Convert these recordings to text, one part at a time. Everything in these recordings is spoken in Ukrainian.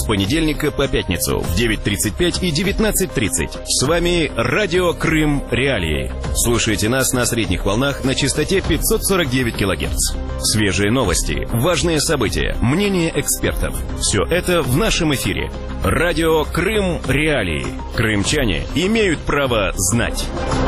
с понедельника по пятницу в 9:35 и 19:30. С вами Радио Крым Реалии. Слушайте нас на средних волнах на частоте 549 кГц. Свежие новости, важные события, мнения экспертов. Все это в нашем эфире. Радио Крым Реалии. Крымчане имеют право знать.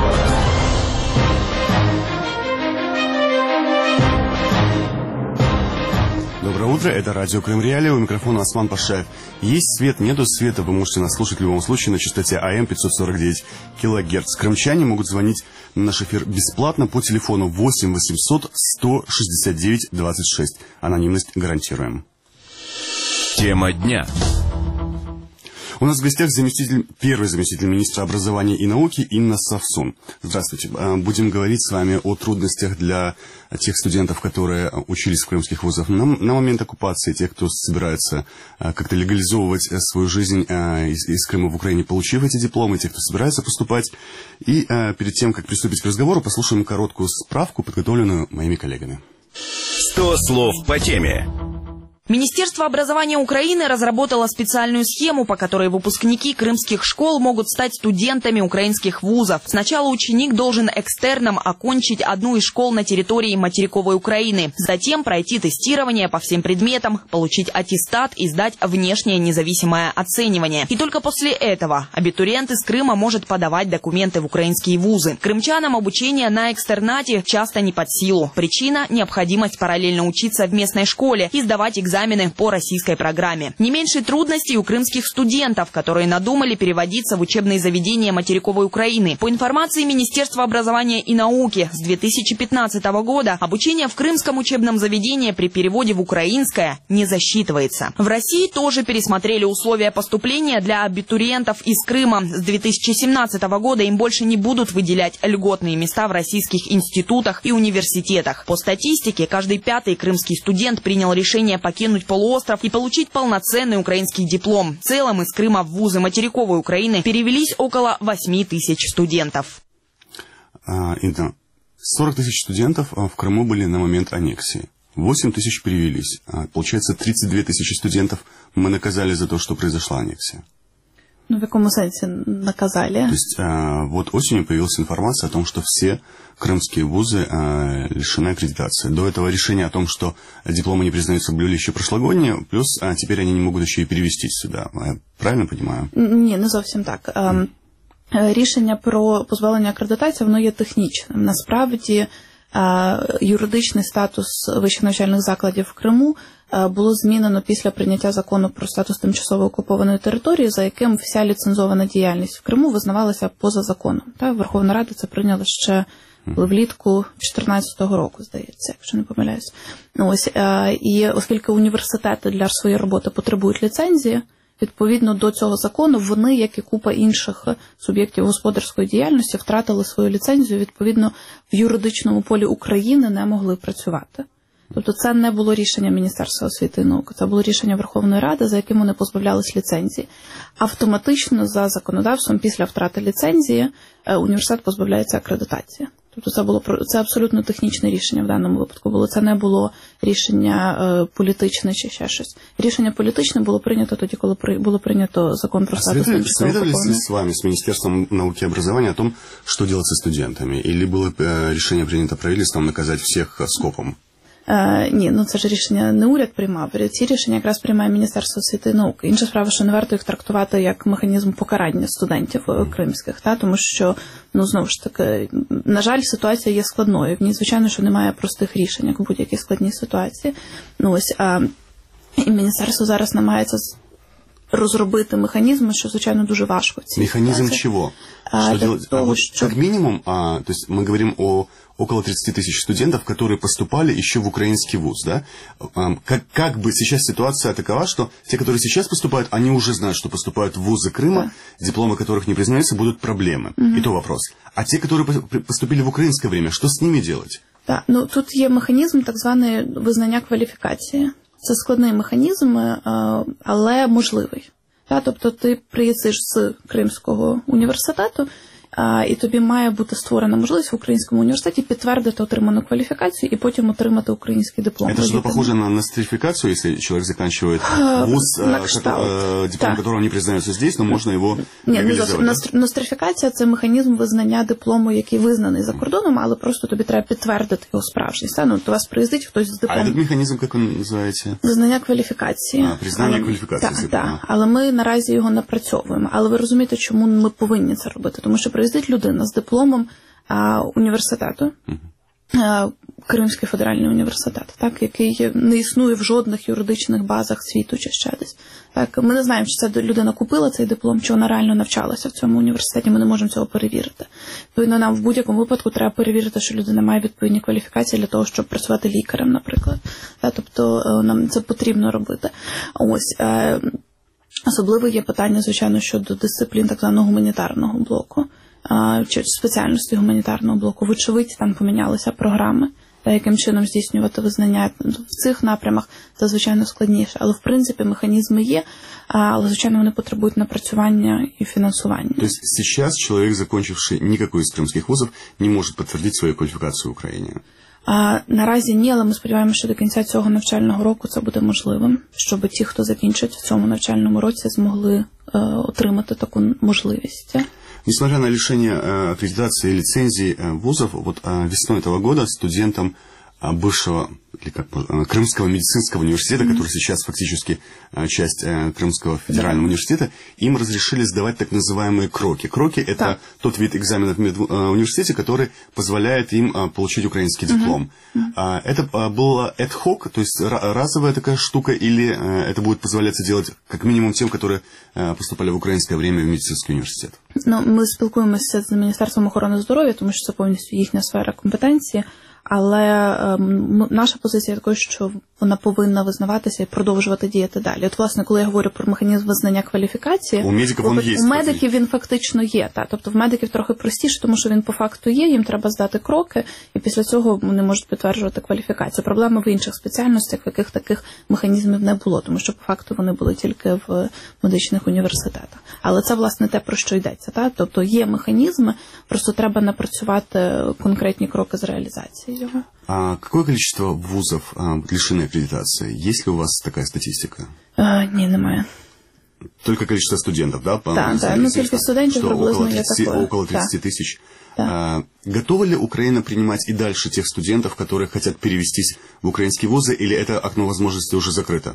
Доброе утро, это Радио Крым Реалии, у микрофона Осман Пашаев. Есть свет, нету света, вы можете нас слушать в любом случае на частоте АМ 549 кГц. Крымчане могут звонить на наш эфир бесплатно по телефону 8 800 169 26. Анонимность гарантируем. Тема дня. У нас в гостях первый заместитель министра образования и науки Инна Совсун. Здравствуйте. Будем говорить с вами о трудностях для тех студентов, которые учились в крымских вузах на момент оккупации, тех, кто собирается как-то легализовывать свою жизнь из Крыма в Украине, получив эти дипломы, тех, кто собирается поступать. И перед тем, как приступить к разговору, послушаем короткую справку, подготовленную моими коллегами. 100 слов по теме. Министерство образования Украины разработало специальную схему, по которой выпускники крымских школ могут стать студентами украинских вузов. Сначала ученик должен экстерном окончить одну из школ на территории материковой Украины, затем пройти тестирование по всем предметам, получить аттестат и сдать внешнее независимое оценивание. И только после этого абитуриент из Крыма может подавать документы в украинские вузы. Крымчанам обучение на экстернате часто не под силу. Причина – необходимость параллельно учиться в местной школе и сдавать экзамены по российской программе. Не меньше трудностей у крымских студентов, которые надумали переводиться в учебные заведения материковой Украины. По информации Министерства образования и науки, с 2015 года обучение в крымском учебном заведении при переводе в украинское не засчитывается. В России тоже пересмотрели условия поступления для абитуриентов из Крыма. С 2017 года им больше не будут выделять льготные места в российских институтах и университетах. По статистике, каждый пятый крымский студент принял решение покинуть полуостров и получить полноценный украинский диплом. В целом из Крыма в вузы материковой Украины перевелись около 8 тысяч студентов. 40 тысяч студентов в Крыму были на момент аннексии. 8 тысяч перевелись. Получается, 32 тысячи студентов мы наказали за то, что произошла аннексия. Ну, в каком смысле наказали? То есть, вот осенью появилась информация о том, что все крымские вузы лишены аккредитации. До этого решение о том, что дипломы не признаются, были еще прошлогодние, плюс теперь они не могут еще и перевестись сюда. Я правильно понимаю? Ні, не зовсім так. Рішення про позбавлення акредитації, воно є технічним. Насправді, юридичний статус вищих навчальних закладів в Криму було змінено після прийняття закону про статус тимчасово окупованої території, за яким вся ліцензована діяльність в Криму визнавалася поза законом. Верховна Рада це прийняла ще влітку 2014 року, здається, якщо не помиляюсь. І оскільки університети для своєї роботи потребують ліцензії, відповідно до цього закону вони, як і купа інших суб'єктів господарської діяльності, втратили свою ліцензію, відповідно в юридичному полі України не могли працювати. Тобто це не було рішення Міністерства освіти і науки, це було рішення Верховної Ради, за яким вони позбавлялись ліцензії. Автоматично за законодавством після втрати ліцензії університет позбавляється акредитації. Тобто це абсолютно технічне рішення в даному випадку було. Це не було рішення політичне чи ще щось. Рішення політичне було прийнято тоді, коли було прийнято закон про статус тимчасово окупованої. Советовались с вами, с Министерством науки и образования о том, что делать со студентами? Или было решение принято правительством наказать всех скопом? Ні, це ж рішення не уряд приймав. Ці рішення якраз приймає Міністерство освіти і науки. Інша справа, що не варто їх трактувати як механізм покарання студентів кримських, тому що, знову ж таки, на жаль, ситуація є складною. В ній, звичайно, що немає простих рішень, як у будь-якій складній ситуації. І Міністерство зараз намагається розробити механізми, що, звичайно, дуже важко. Механизм чего? Что делать? Того, как минимум, то есть мы говорим о около 30 тысяч студентов, которые поступали еще в украинский вуз, да? Как бы сейчас ситуация такова, что те, которые сейчас поступают, они уже знают, что поступают в вузы Крыма, дипломы которых не признаются, будут проблемы. И то вопрос. А те, которые поступили в украинское время, что с ними делать? Так, тут є механізм так званої визнання кваліфікації. Це складний механізм, але можливий. Тобто ти приїздиш з Кримського університету, і тобі має бути створена можливість в українському університеті підтвердити отриману кваліфікацію і потім отримати український диплом. Это что-то похоже на нострификацию, если человек заканчивает вуз, диплом которого не признается здесь, но можно его легализовать? Нострифікація – це механізм визнання диплому, який визнаний за кордоном, але просто тобі треба підтвердити його справжність. Ну, до вас приїздить хтось з дипломом. А этот механізм, як він називається? Визнання кваліфікації. Признання кваліфікації. Так. Але ми наразі його напрацьовуємо. Але ви розумієте, чому ми повинні це робити? Тому що приїздить людина з дипломом університету, Кримський федеральний університет, так, який не існує в жодних юридичних базах світу чи ще десь. Так, ми не знаємо, чи ця людина купила цей диплом, чи вона реально навчалася в цьому університеті, ми не можемо цього перевірити. Відповідно, нам в будь-якому випадку треба перевірити, що людина має відповідні кваліфікації для того, щоб працювати лікарем, наприклад. Тобто нам це потрібно робити. Ось. Особливо є питання, звичайно, щодо дисциплін так званого гуманітарного блоку, чи спеціальності гуманітарного блоку. Вочевидь, там помінялися програми, яким чином здійснювати визнання в цих напрямах, це, звичайно, складніше. Але, в принципі, механізми є, але, звичайно, вони потребують напрацювання і фінансування. Тобто, зараз чоловік, закончивший никакой из кримських вузів, не може підтвердити свою кваліфікацію в Україні? Наразі ні, але ми сподіваємося, що до кінця цього навчального року це буде можливим, щоб ті, хто закінчить в цьому навчальному році, змогли отримати таку можливість. Несмотря на лишение аккредитации и лицензий вузов, вот весной этого года студентам бывшего Крымского медицинского университета, который сейчас фактически часть Крымского федерального университета, им разрешили сдавать так называемые кроки. Кроки – это тот вид экзаменов в университете, который позволяет им получить украинский диплом. Это было ad-hoc, то есть разовая такая штука, или это будет позволяться делать как минимум тем, которые поступали в украинское время в медицинский университет? Ну, ми спілкуємося з Міністерством охорони здоров'я, тому що це повністю їхня сфера компетенції. Але наша позиція така, що вона повинна визнаватися і продовжувати діяти далі. От, власне, коли я говорю про механізм визнання кваліфікації, у медиків він фактично є. Тобто в медиків трохи простіше, тому що він по факту є, їм треба здати кроки, і після цього вони можуть підтверджувати кваліфікацію. Проблема в інших спеціальностях, в яких таких механізмів не було, тому що по факту вони були тільки в медичних університетах. Але це, власне, те, про що йдеться. Тобто є механізми, просто треба напрацювати конкретні кроки з реалізації. А какое количество вузов лишены аккредитации? Есть ли у вас такая статистика? Ні, немає. Только количество студентов, да? Да, ну кількість студентів приблизно є такое. Около 30 тысяч. Да. Готова ли Украина принимать и дальше тех студентов, которые хотят перевестись в украинские вузы, или это окно возможностей уже закрыто?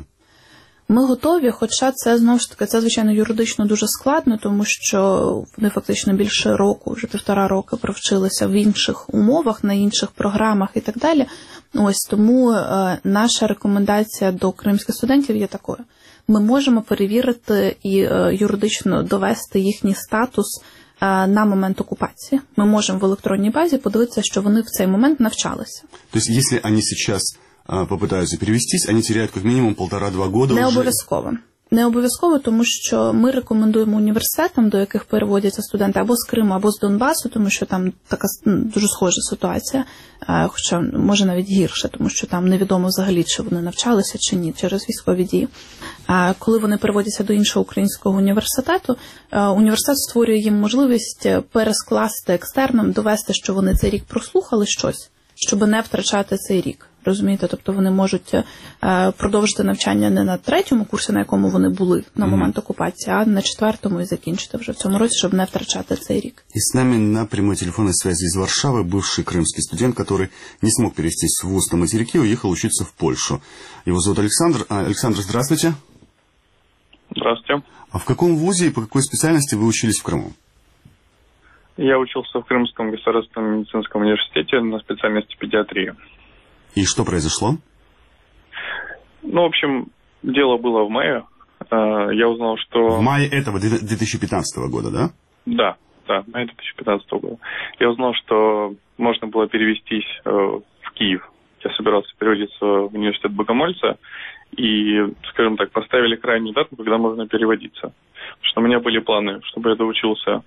Ми готові, хоча це, знову ж таки, це, звичайно, юридично дуже складно, тому що вони фактично більше року, вже 1,5 роки провчилися в інших умовах, на інших програмах і так далі. Ось тому наша рекомендація до кримських студентів є такою. Ми можемо перевірити і юридично довести їхній статус на момент окупації. Ми можемо в електронній базі подивитися, що вони в цей момент навчалися. Тобто, якщо вони зараз попытаются перевестись, они теряют как минимум 1,5-2 года. Не обов'язково. Не обов'язково, тому що ми рекомендуємо університетам, до яких переводяться студенти або з Криму, або з Донбасу, тому що там така дуже схожа ситуація, хоча може навіть гірше, тому що там невідомо взагалі, чи вони навчалися, чи ні, через військові дії. Коли вони переводяться до іншого українського університету, університет створює їм можливість перескласти екстерном, довести, що вони цей рік прослухали щось, щоб не втрачати цей рік. Розумієте, тобто вони можуть продовжити навчання не на 3-му курсі, на якому вони були на момент окупації, а на 4-му і закінчити вже в цьому році, щоб не втрачати цей рік. И с нами на прямой телефонной связи из Варшавы бывший крымский студент, который не смог перевестись в вуз на материке, уехал учиться в Польшу. Его зовут Александр. Александр, здравствуйте. Здравствуйте. А в каком вузе и по какой специальности вы учились в Крыму? Я учился в Крымском государственном медицинском университете на специальности педиатрии. И что произошло? Ну, в общем, дело было в мае. Я узнал, что... В мае этого 2015 года, да? Да, мая 2015 года. Я узнал, что можно было перевестись в Киев. Я собирался переводиться в университет Богомольца. И, скажем так, поставили крайнюю дату, когда можно переводиться. Потому что у меня были планы, чтобы я доучился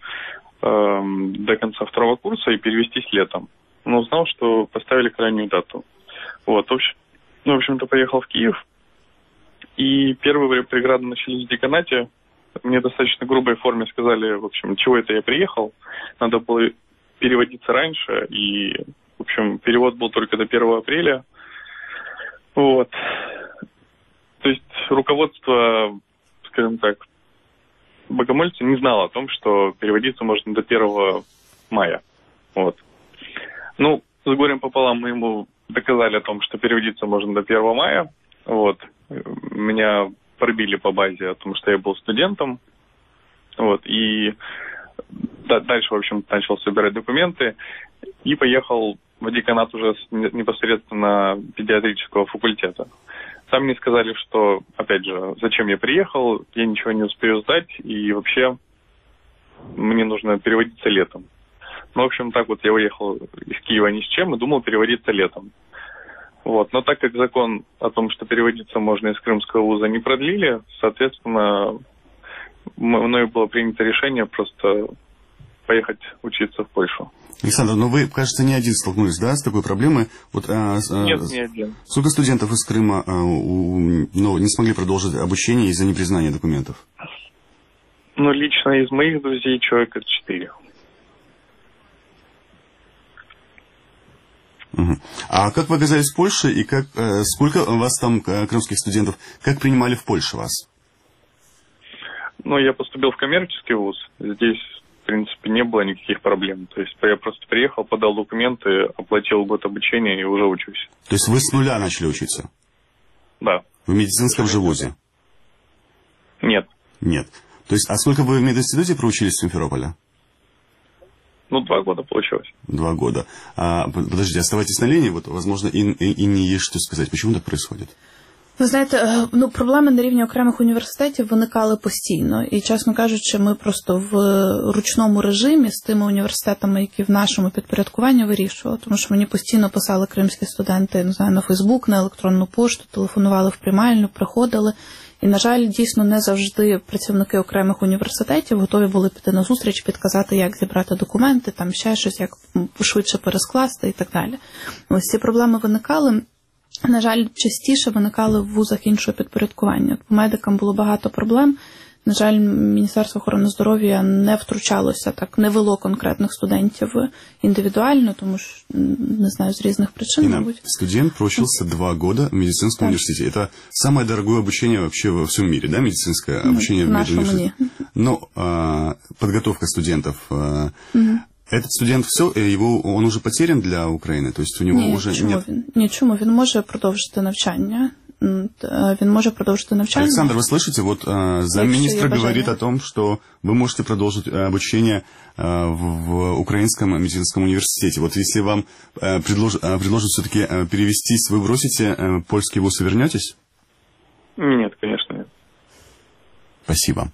до конца 2-го курса и перевестись летом. Но узнал, что поставили крайнюю дату. Вот, в общем-то, поехал в Киев. И первые преграды начались в деканате. мне в достаточно грубой форме сказали, в общем, чего это я приехал. Надо было переводиться раньше, и, в общем, перевод был только до 1 апреля. Вот. То есть руководство, скажем так, богомольца не знало о том, что переводиться можно до 1 мая. Вот. Ну, с горем пополам мы ему доказали о том, что переводиться можно до 1 мая. Вот. Меня пробили по базе о том, что я был студентом. Вот. И дальше, в общем, начал собирать документы и поехал в деканат уже непосредственно педиатрического факультета. Там мне сказали, что, опять же, зачем я приехал, я ничего не успею сдать, и вообще мне нужно переводиться летом. Ну, в общем, так вот я уехал из Киева ни с чем и думал переводиться летом. Вот. Но так как закон о том, что переводиться можно из крымского вуза, не продлили, соответственно, мною было принято решение просто поехать учиться в Польшу. Александр, но вы, кажется, не один столкнулись, да, с такой проблемой? Вот, Нет, не один. Сколько студентов из Крыма не смогли продолжить обучение из-за непризнания документов? Ну, лично из моих друзей человека 4. Угу. А как вы оказались в Польше, и сколько у вас там крымских студентов? Как принимали в Польше вас? Ну, я поступил в коммерческий вуз. Здесь, в принципе, не было никаких проблем. То есть я просто приехал, подал документы, оплатил год обучения и уже учусь. То есть вы с нуля начали учиться? Да. В медицинском же вузе? Нет. Нет. То есть, а сколько вы в мединституте проучились в Симферополе? Ну, 2 года получилось. 2 года. Подождите, оставайтесь на линии, вот, возможно, и не есть что сказать. Почему так происходит? Ви знаєте, проблеми на рівні окремих університетів виникали постійно. І, чесно кажучи, ми просто в ручному режимі з тими університетами, які в нашому підпорядкуванні вирішували. Тому що мені постійно писали кримські студенти, не знаю, на Фейсбук, на електронну пошту, телефонували в приймальню, приходили. І, на жаль, дійсно не завжди працівники окремих університетів готові були піти на зустріч, підказати, як зібрати документи, там ще щось, як швидше перескласти і так далі. Ось ці проблеми виникали. На жаль, частіше виникали в вузах іншого підпорядкування. По медикам було багато проблем. На жаль, Міністерство охорони здоров'я не втручалося, так, не вело конкретних студентів індивідуально, тому що, не знаю, з різних причин, мабуть. Студент проучился 2 года в медицинском университете. Это самое дорогое обучение вообще во всем мире, да, медицинское обучение в медуниверситете? Но подготовка студентов... Этот студент он уже потерян для України? То есть у него уже нет... Нічому, він може продовжити навчання. Александр, вы слышите, вот замминистра говорит о том, что вы можете продолжить обучение в Украинском медицинском университете. Вот если вам предложат все-таки перевестись, вы бросите польский вуз и вернетесь? Нет, конечно, нет. Спасибо.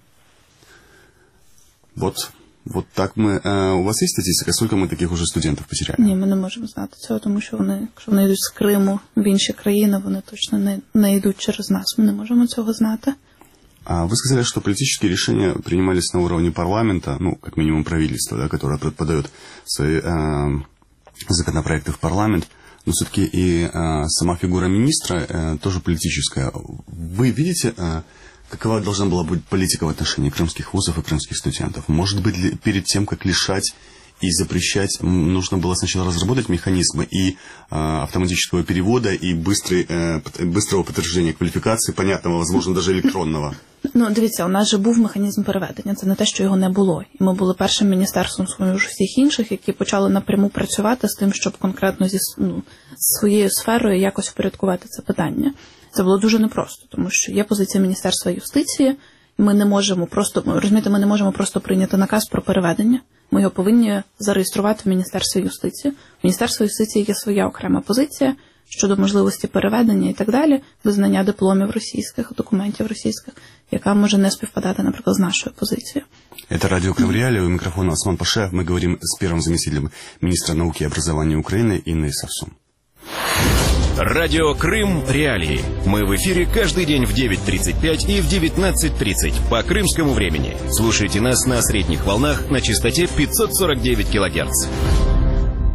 Вот так у вас є статистика? Скільки ми таких уже студентів потеряли? Ні, ми не можемо знати цього, тому що якщо вони йдуть з Криму в інші країни, вони точно не йдуть через нас. Ми не можемо цього знати. Вы сказали, что политические решения принимались на уровне парламента, как минимум правительства, да, которое подает свои законопроекты в парламент, но все-таки и сама фигура министра тоже политическая. Вы видите... Какова должна была быть политика в отношении крымских вузов и крымских студентов? Может быть, перед тем, как лишать и запрещать, нужно было сначала разработать механизмы и автоматического перевода, и быстрого подтверждения квалификации, понятного, возможно, даже електронного? Дивіться, у нас же був механізм переведення, це не те, що його не було. І ми були першим міністерством всіх інших, які почали напряму працювати з тим, щоб конкретно зі своєю сферою якось впорядкувати це питання. Це було дуже непросто, тому що є позиція Міністерства юстиції, ми не можемо просто прийняти наказ про переведення. Ми його повинні зареєструвати в Міністерстві юстиції. В Міністерстві юстиції є своя окрема позиція щодо можливості переведення і так далі, визнання дипломів російських, документів російських, яка може не співпадати, наприклад, з нашою позицією. Это радио Крым Реалии, у микрофона Осман Пашаев. Мы говорим с первым заместителем министра науки и образования Украины Инной Совсун. Радио Крым Реалии. Мы в эфире каждый день в 9:35 и в 19:30 по крымскому времени. Слушайте нас на средних волнах на частоте 549 килогерц.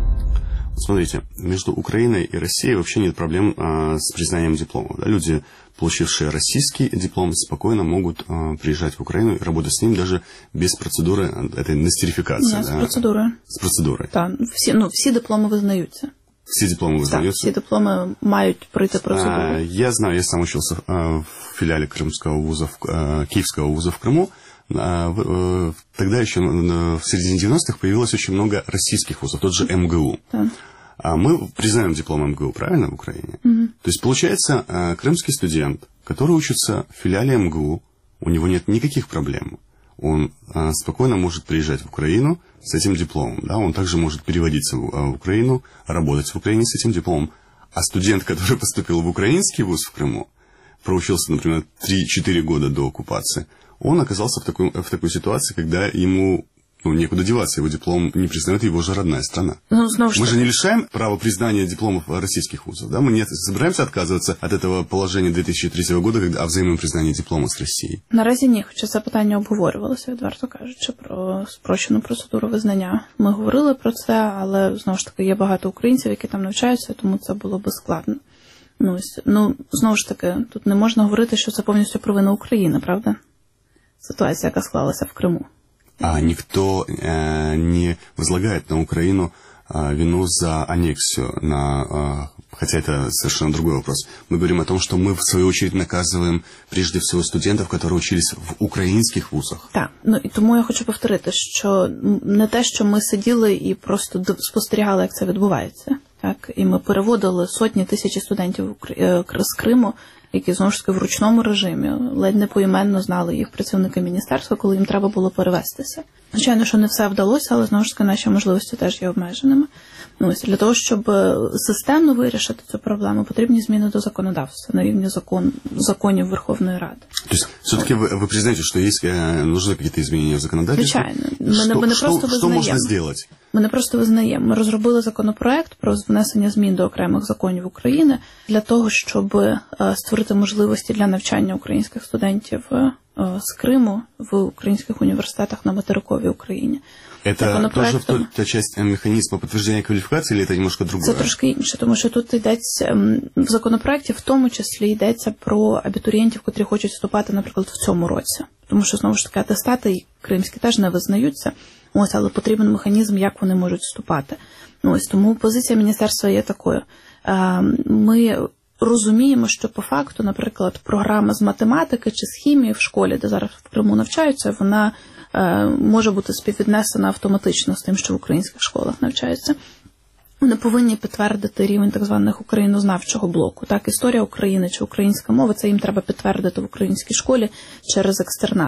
Смотрите, между Украиной и Россией вообще нет проблем с признанием дипломов. Да? Люди получившие российский диплом, спокойно могут приезжать в Украину и работать с ним даже без процедуры этой нострификации. З процедурою. З процедурою. Так, всі дипломи визнаються. Всі дипломи визнаються? Так, всі дипломи мають пройти процедуру. Я знаю, я сам учился в филиале Крымского вуза, Киевского вуза в Крыму. Тогда еще в середине 90-х появилось очень много российских вузов, тот же МГУ. Так. Мы признаем диплом МГУ, правильно, в Украине? То есть, получается, крымский студент, который учится в филиале МГУ, у него нет никаких проблем. Он спокойно может приезжать в Украину с этим дипломом. Да? Он также может переводиться в Украину, работать в Украине с этим дипломом. А студент, который поступил в украинский вуз в Крыму, проучился, например, 3-4 года до оккупации, он оказался в такой ситуации, когда ему некуда деваться, его диплом не признает его же родная страна. Мы же не лишаем права признания дипломов российских вузов, да? Мы не собираемся отказываться от этого положения 2003 года о взаимном признании диплома з Росії. Наразі ні, хоча це питання обговорювалося, відверто кажучи, про спрощену процедуру визнання. Ми говорили про це, але, знову ж таки, є багато українців, які там навчаються, тому це було би складно. Знову ж таки, тут не можна говорити, що це повністю провина України, правда? Ситуація, яка склалася в Криму. А никто не возлагает на Украину вину за аннексию, хотя это совершенно другой вопрос. Мы говорим о том, что мы, в свою очередь, наказываем прежде всего студентов, которые учились в українських вузах. Так, і тому я хочу повторити, що не те, що ми сиділи і просто спостерігали, як це відбувається. Так, і ми переводили сотні тисяч студентів з Криму, які, знову ж таки, в ручному режимі, ледь не поіменно знали їх працівники міністерства, коли їм треба було перевестися. Звичайно, що не все вдалося, але, знову ж таки, наші можливості теж є обмеженими. Для того, щоб системно вирішити цю проблему, потрібні зміни до законодавства на рівні законів Верховної Ради. Тобто, все-таки ви признаєте, що нужны якісь зміни в законодавстві? Звичайно. Що можна зробити? Ми не просто визнаємо. Ми розробили законопроект про внесення змін до окремих законів України для того, щоб створити можливості для навчання українських студентів з Криму в українських університетах на материковій Україні. Это тоже та часть механизма подтверждения квалификации, или это немножко другое? Це трошки інше, тому що тут йдеться, в законопроекті в тому числі йдеться про абітурієнтів, котрі хочуть вступати, наприклад, в цьому році. Тому що, знову ж таки, атестати кримські теж не визнаються, але потрібен механізм, як вони можуть вступати. Тому позиція міністерства є такою. Ми розуміємо, що по факту, наприклад, програма з математики чи з хімії в школі, де зараз в Криму навчаються, вона може бути співвіднесена автоматично з тим, що в українських школах навчаються. Вони повинні підтвердити рівень так званих українознавчого блоку. Так, історія України чи українська мова, це їм треба підтвердити в українській школі через екстернат.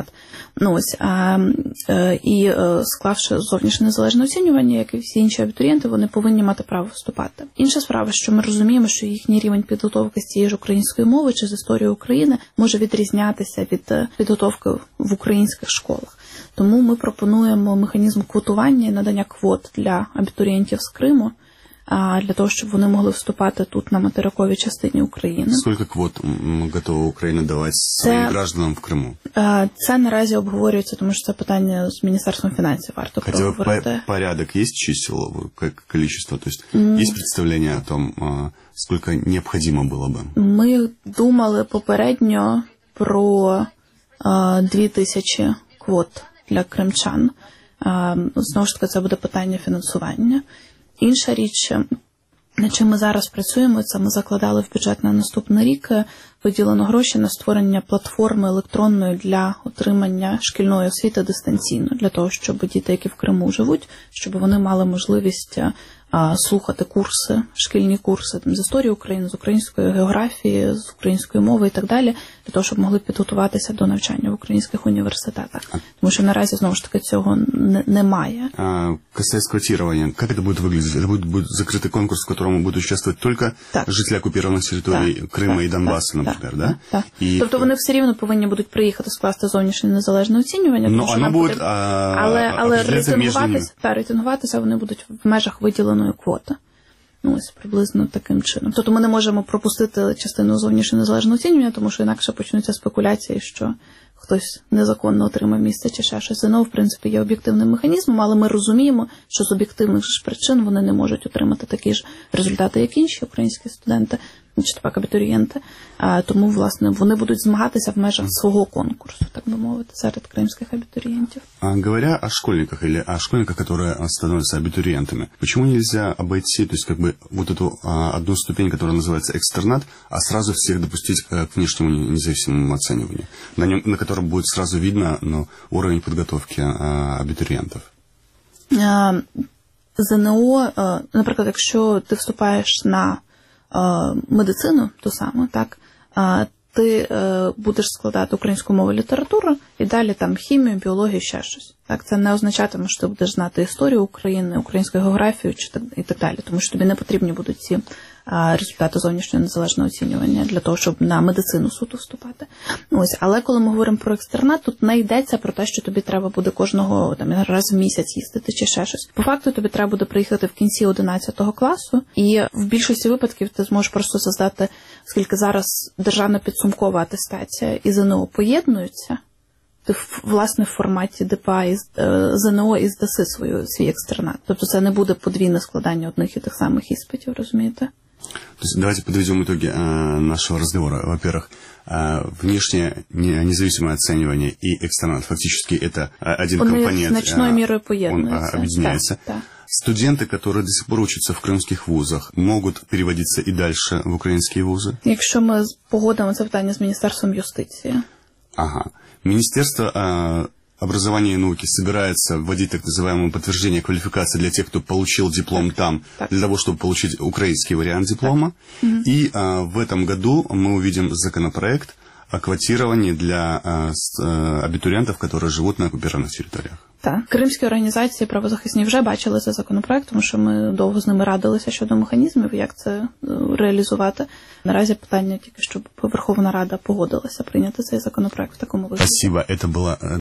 І склавши зовнішнє незалежне оцінювання, як і всі інші абітурієнти, вони повинні мати право вступати. Інша справа, що ми розуміємо, що їхній рівень підготовки з цієї ж української мови чи з історії України може відрізнятися від підготовки в українських школах. Тому ми пропонуємо механізм квотування і надання квот для абітурієнтів з Криму, для того, щоб вони могли вступати тут на материковій частині України. Скільки квот готова Україна давати своїм гражданам в Криму? Це наразі обговорюється, тому що це питання з Міністерством фінансів варто проговорити. Порядок є чисел, количество? То есть є представлення о том, скільки необхідно було б? Ми думали попередньо про 2000 квот для кримчан. Знову ж таки, це буде питання фінансування. Інша річ, над чим ми зараз працюємо, це ми закладали в бюджет на наступний рік, виділено гроші на створення платформи електронної для отримання шкільної освіти дистанційно, для того, щоб діти, які в Криму живуть, щоб вони мали можливість слухати курси, шкільні курси з історії України, з української географії, з української мови і так далі, для того, щоб могли підготуватися до навчання в українських університетах. Тому що наразі, знову ж таки, цього немає. Касаясь квотирования, как это будет выглядеть? Это будет закрытый конкурс, в котором будут участвовать только жителі оккупированных территорий Крима і Донбасу, наприклад, да? Так. Тобто вони все рівно повинні будуть приїхати скласти зовнішнє незалежне оцінювання, але рейтингуватися вони будуть в межах виділеної квоти. Приблизно таким чином. Тобто ми не можемо пропустити частину зовнішнього незалежного оцінювання, тому що інакше почнуться спекуляції, що хтось незаконно отримав місце чи ще щось. ЗНО, в принципі, є об'єктивним механізмом, але ми розуміємо, що з об'єктивних ж причин вони не можуть отримати такі ж результати, як інші українські студенти. чи так абітурієнти. Тому, власне, вони будуть змагатися в межах свого конкурсу, так би мовити, серед кримських абітурієнтів. Говоря о школьниках или о школьниках, которые становятся абитуриентами, почему нельзя обойти, то есть как бы вот эту одну ступень, которая называется экстернат, а сразу всех допустить к внешнему независимому оцениванию, на котором будет сразу видно уровень подготовки абитуриентов? ЗНО, наприклад, якщо ти вступаєш на медицину, то саме, так, ти будеш складати українську мову, літературу, і далі там хімію, біологію, ще щось. Так, це не означатиме, що ти будеш знати історію України, українську географію і так далі, тому що тобі не потрібні будуть ці результати зовнішнього незалежного оцінювання для того, щоб на медицину суто вступати. Ось, але коли ми говоримо про екстернат, тут не йдеться про те, що тобі треба буде кожного раз в місяць їздити чи ще щось. По факту тобі треба буде приїхати в кінці 11 класу, і в більшості випадків ти зможеш просто здати, оскільки зараз державна підсумкова атестація і ЗНО поєднуються, ти, власне, в форматі ДПА і ЗНО і здаси свій екстернат. Тобто це не буде подвійне складання одних і тих самих іспитів, розумієте? То есть давайте подведем итоги нашего разговора. Во-первых, внешнее независимое оценивание и экстернат фактически это один компонент. Значной мерой поєднуються. Он объединяется. Так. Студенты, которые до сих пор учатся в крымских вузах, могут переводиться и дальше в украинские вузы? Якщо ми погодимо це питання з Міністерством юстиції. Ага. Министерство образования и науки собирается вводить так называемое подтверждение квалификации для тех, кто получил диплом там, для того, чтобы получить украинский вариант диплома. И в этом году мы увидим законопроект о квотировании для абитуриентов, которые живут на оккупированных территориях. Так. Кримські організації правозахисні вже бачили цей законопроект, тому що ми довго з ними радилися щодо механізмів, як це реалізувати. Наразі питання тільки, щоб Верховна Рада погодилася прийняти цей законопроект в такому вигляді. Спасибо. Это была